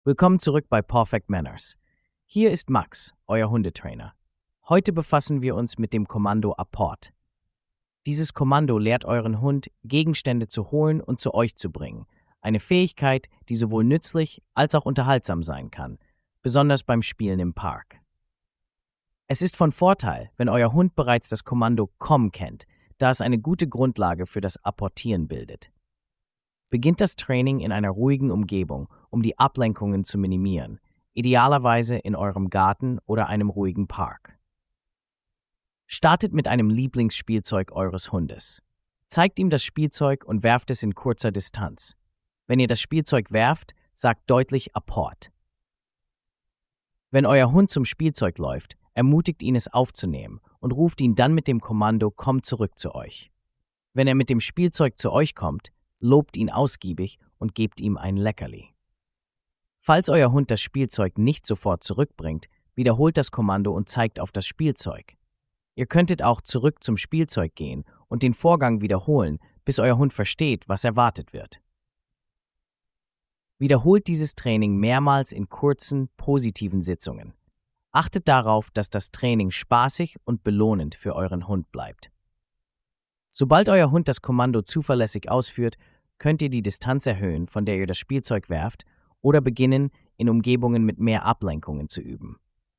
Willkommen zurück bei Perfect Manners. Hier ist Max, euer Hundetrainer. Heute befassen wir uns mit dem Kommando Apport. Dieses Kommando lehrt euren Hund, Gegenstände zu holen und zu euch zu bringen. Eine Fähigkeit, die sowohl nützlich als auch unterhaltsam sein kann, besonders beim Spielen im Park. Es ist von Vorteil, wenn euer Hund bereits das Kommando Komm kennt, da es eine gute Grundlage für das Apportieren bildet. Beginnt das Training in einer ruhigen Umgebung, um die Ablenkungen zu minimieren, idealerweise in eurem Garten oder einem ruhigen Park. Startet mit einem Lieblingsspielzeug eures Hundes. Zeigt ihm das Spielzeug und werft es in kurzer Distanz. Wenn ihr das Spielzeug werft, sagt deutlich Apport. Wenn euer Hund zum Spielzeug läuft, ermutigt ihn, es aufzunehmen und ruft ihn dann mit dem Kommando Komm zurück zu euch. Wenn er mit dem Spielzeug zu euch kommt, lobt ihn ausgiebig und gebt ihm ein Leckerli. Falls euer Hund das Spielzeug nicht sofort zurückbringt, wiederholt das Kommando und zeigt auf das Spielzeug. Ihr könntet auch zurück zum Spielzeug gehen und den Vorgang wiederholen, bis euer Hund versteht, was erwartet wird. Wiederholt dieses Training mehrmals in kurzen, positiven Sitzungen. Achtet darauf, dass das Training spaßig und belohnend für euren Hund bleibt. Sobald euer Hund das Kommando zuverlässig ausführt, könnt ihr die Distanz erhöhen, von der ihr das Spielzeug werft, oder beginnen, in Umgebungen mit mehr Ablenkungen zu üben.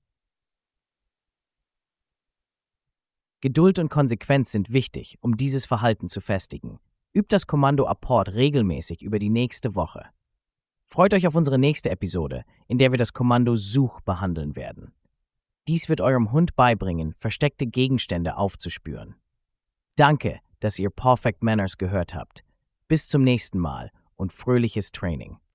Geduld und Konsequenz sind wichtig, um dieses Verhalten zu festigen. Übt das Kommando Apport regelmäßig über die nächste Woche. Freut euch auf unsere nächste Episode, in der wir das Kommando Such behandeln werden. Dies wird eurem Hund beibringen, versteckte Gegenstände aufzuspüren. Danke, dass ihr Perfect Manners gehört habt. Bis zum nächsten Mal und fröhliches Training.